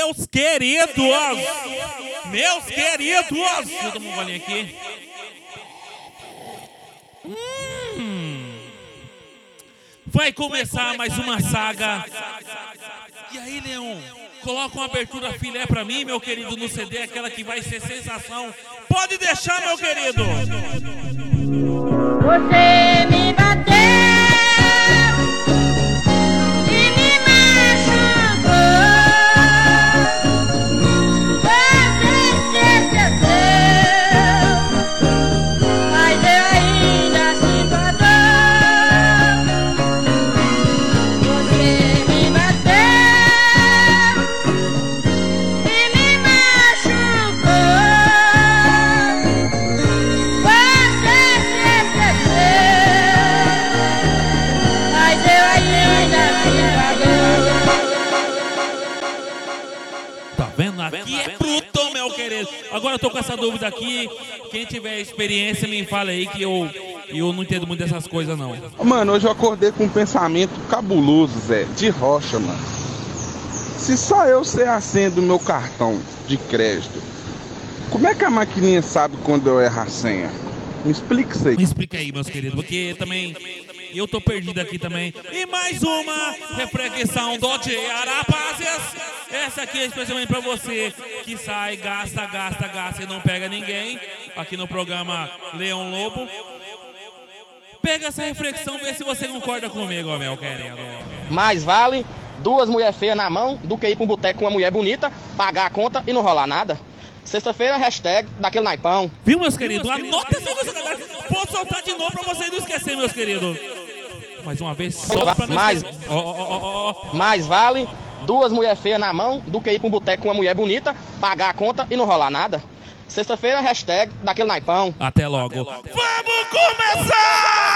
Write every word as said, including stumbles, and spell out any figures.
Meus queridos, meus queridos, deixa eu tomar um golinho aqui. Hum, vai começar mais uma saga. E aí, Leão, coloca uma abertura filé pra mim, meu querido, no C D, aquela que vai ser sensação. Pode deixar, meu querido. Você me bateu e me machucou. Você se esqueceu, mas eu ainda sinto a dor. Você me bateu e me machucou. Você se esqueceu, mas eu ainda sinto a dor. Tá vendo? Aqui é bruto, meu querido. Agora eu tô com essa dúvida aqui. Quem tiver experiência, me fala aí que eu, eu não entendo muito dessas coisas, não. Mano, hoje eu acordei com um pensamento cabuloso, Zé, de rocha, mano. Se só eu sei a senha do meu cartão de crédito, como é que a maquininha sabe quando eu erro a senha? Me explica isso aí. Me explica aí, meus queridos, porque também eu tô perdido aqui também. E mais uma reflexão do dia, rapazes. Essa aqui é especialmente pra você que sai, gasta, gasta, gasta e não pega ninguém. Aqui no programa Leão Lobo. Pega essa reflexão, vê se você concorda comigo, meu querido. Mais vale duas mulheres feias na mão do que ir pra um boteco com uma mulher bonita, pagar a conta e não rolar nada. Sexta-feira, hashtag daquele naipão. Viu, meus queridos? Anota essa coisa, galera. Vou soltar de novo pra vocês não esquecerem, meus queridos. Mais uma vez, só pra não Mais, esquecer. Ó, ó, ó, ó, ó. mais vale duas mulheres feias na mão do que ir pra um boteco com uma mulher bonita, pagar a conta e não rolar nada. Sexta-feira, hashtag daquele naipão. Até logo. Vamos começar!